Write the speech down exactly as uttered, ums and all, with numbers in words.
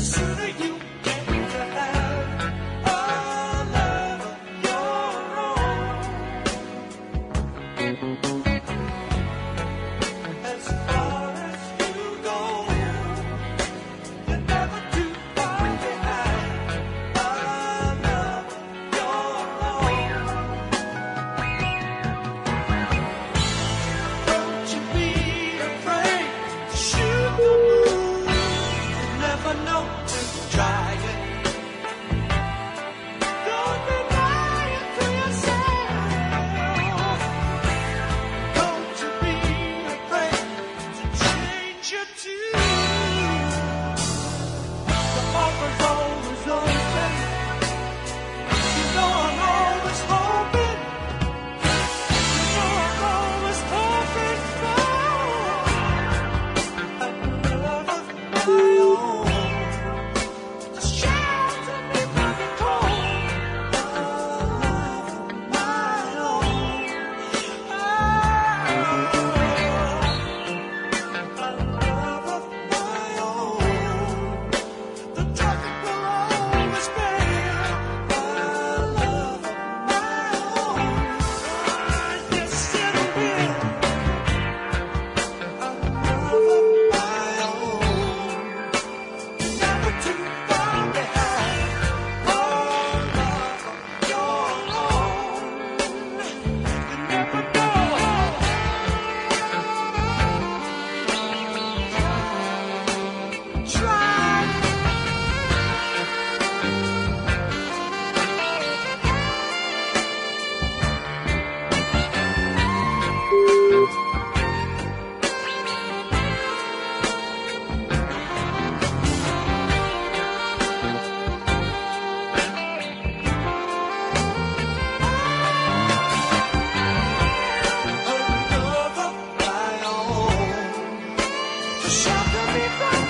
sooner you get to have a love of your own. As far as you go, you're never too far behind a love of your own. Don't you be afraid to shoot the moon. You never know till you try it. Don't be lying to yourself. Don't you be afraid to change your tune. The offer's always open. You know I'm always hoping. You know I'm always hoping for a love of my own. To shelter me from the cold. A love of my own. Oh, a love of my own. The traffic will always be a love of my own. Yes, it will. A love of my own. Never too far behind. A love of your own. You never know. Try. A love of my own. To shelter me from